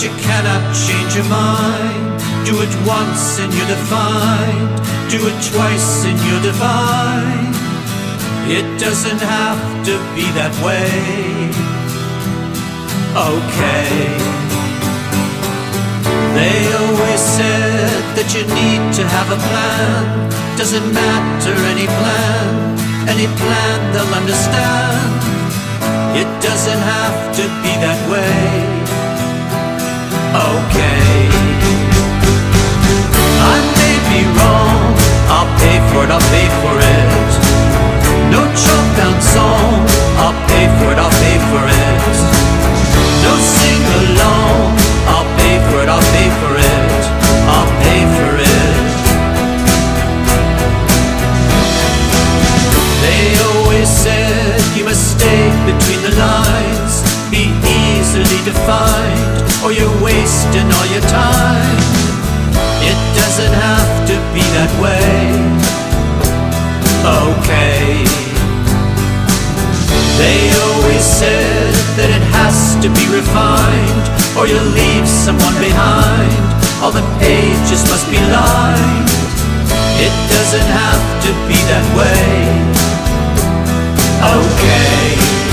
You cannot change your mind. Do it once and you're defined. Do it twice and you're divine. It doesn't have to be that way. Okay. They always said that you need to have a plan. Doesn't matter any plan they'll understand. It doesn't have to be that way. Okay. I may be wrong, I'll pay for it, I'll pay for it. No chalk down song, I'll pay for it, I'll pay for it. No sing along, I'll pay for it, I'll pay for it. I'll pay for it. They always said you must stay between the lines, be easily defined, or you're wasting all your time. It doesn't have to be that way. Okay. They always said that it has to be refined, or you'll leave someone behind. All the pages must be lined. It doesn't have to be that way. Okay.